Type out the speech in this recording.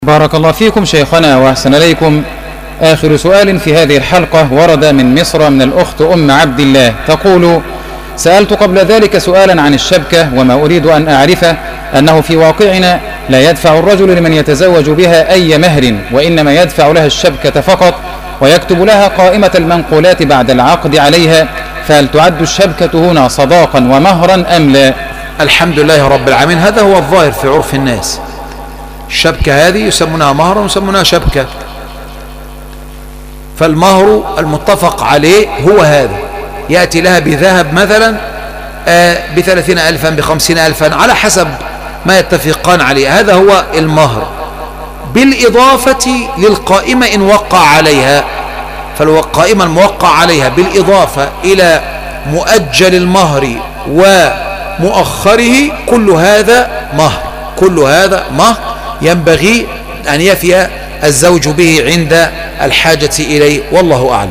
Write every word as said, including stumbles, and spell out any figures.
بارك الله فيكم شيخنا وأحسن إليكم. آخر سؤال في هذه الحلقة ورد من مصر من الأخت أم عبد الله تقول: سألت قبل ذلك سؤالا عن الشبكة، وما أريد أن أعرفه أنه في واقعنا لا يدفع الرجل لمن يتزوج بها أي مهر، وإنما يدفع لها الشبكة فقط ويكتب لها قائمة المنقولات بعد العقد عليها، فهل تعد الشبكة هنا صداقا ومهرا أم لا؟ الحمد لله رب العالمين. هذا هو الظاهر في عرف الناس. الشبكة هذه يسمونها مهرا ويسمونها شبكة، فالمهر المتفق عليه هو هذا، يأتي لها بذهب مثلا بثلاثين ألفا بخمسين ألفا على حسب ما يتفقان عليه، هذا هو المهر، بالإضافة للقائمة إن وقع عليها، فالقائمة الموقع عليها بالإضافة إلى مؤجل المهر ومؤخره، كل هذا مهر، كل هذا مهر ينبغي أن يفي الزوج به عند الحاجة إليه، والله أعلم.